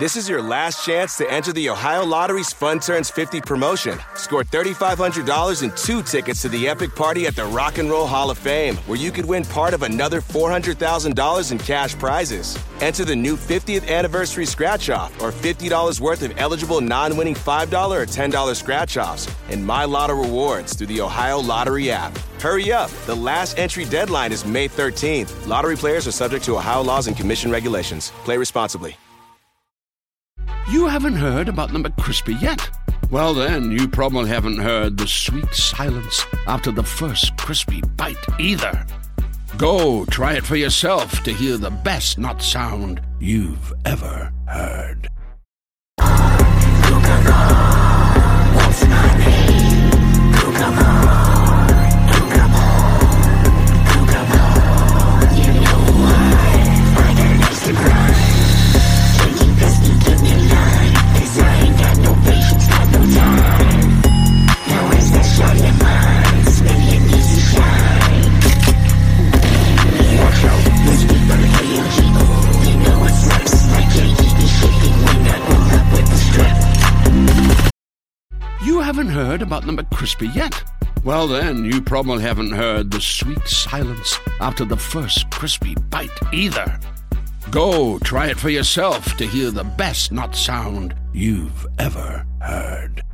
This is your last chance to enter the Ohio Lottery's Fun Turns 50 promotion. Score $3,500 and 2 tickets to the epic party at the Rock and Roll Hall of Fame, where you could win part of another $400,000 in cash prizes. Enter the new 50th anniversary scratch-off or $50 worth of eligible non-winning $5 or $10 scratch-offs and My Lotto rewards through the Ohio Lottery app. Hurry up. The last entry deadline is May 13th. Lottery players are subject to Ohio laws and commission regulations. Play responsibly. You haven't heard about the McCrispy yet? Well, then, you probably haven't heard the sweet silence after the first crispy bite either. Go try it for yourself to hear the best nut sound you've ever heard. What's my name? You know why? I got an extra grind. Taking this, give me line. 'Cause I ain't got no patience, got no time. Now where's that shot in mine? It's maybe an easy shine. Watch out, let's be better for you, people. You know what's next. I can't keep me shaking when I roll up with the strip. You haven't heard about the McCrispy yet? Well, then, you probably haven't heard the sweet silence after the first crispy bite either. Go try it for yourself to hear the best nut sound you've ever heard.